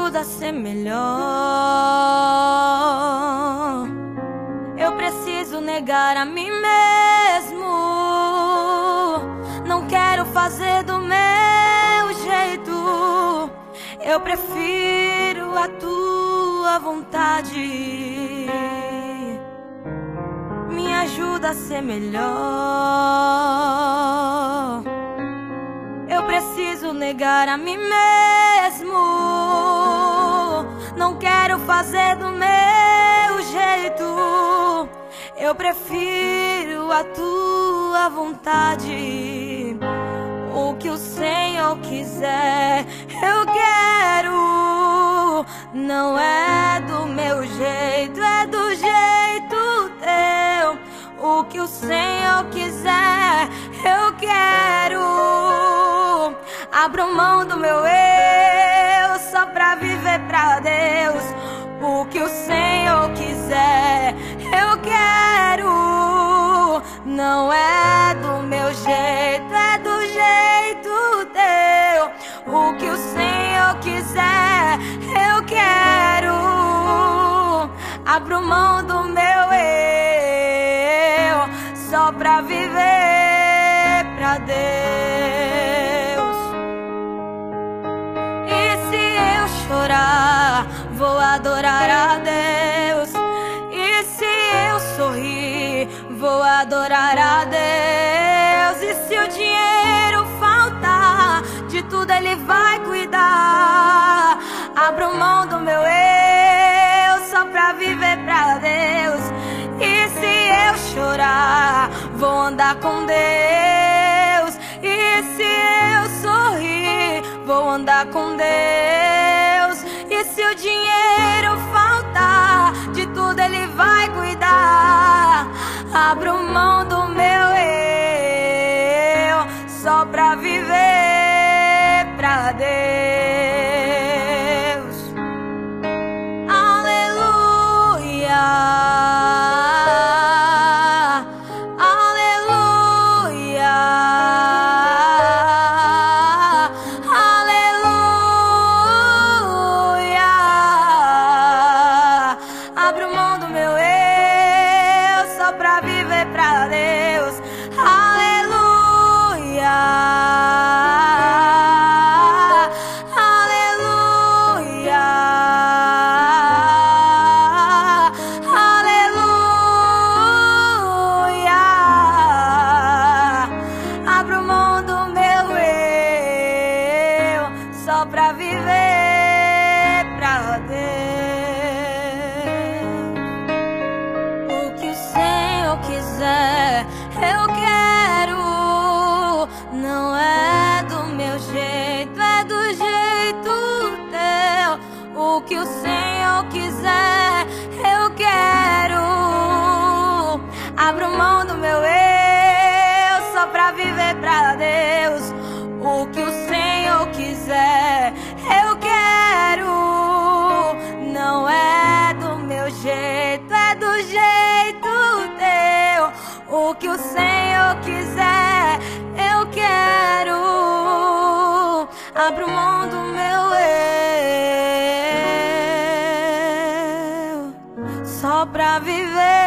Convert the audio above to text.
ajuda a ser melhor. Eu preciso negar a mim mesmo. Não quero fazer do meu jeito. Eu prefiro a tua vontade. Me ajuda a ser melhor. Eu preciso negar a mim mesmo. Não quero fazer do meu jeito. Eu prefiro a tua vontade. O que o Senhor quiser, eu quero. Não é do meu jeito, é do jeito teu. O que o Senhor quiser, eu quero. Abro mão do meu eu só pra viver pra Deus. O que o Senhor quiser, eu quero. Não é do meu jeito, é do jeito teu. O que o Senhor quiser, eu quero. Abro mão do meu eu só pra viver pra Deus. E se eu chorar, vou adorar a Deus. E se eu sorrir, vou adorar a Deus. E se o dinheiro faltar, de tudo Ele vai cuidar. Abro mão do meu eu só pra viver pra Deus. E se eu chorar, vou andar com Deus. E se eu sorrir, vou andar com Deus. E se o dinheiro faltar, de tudo Ele vai cuidar. Abro mão do meu eu só pra viver pra Deus. Aleluia. Pra viver pra Deus, aleluia, aleluia, aleluia. Abro mão do meu eu só pra viver pra Deus. Quiser, eu quero. Não é do meu jeito, é do jeito teu. O que o Senhor quiser, eu quero. Abro mão do meu eu só pra viver pra Deus. O que o Senhor quiser, eu quero. Não é do meu jeito, é do jeito teu. O que o Senhor quiser, eu quero. Abro mão do meu eu só pra viver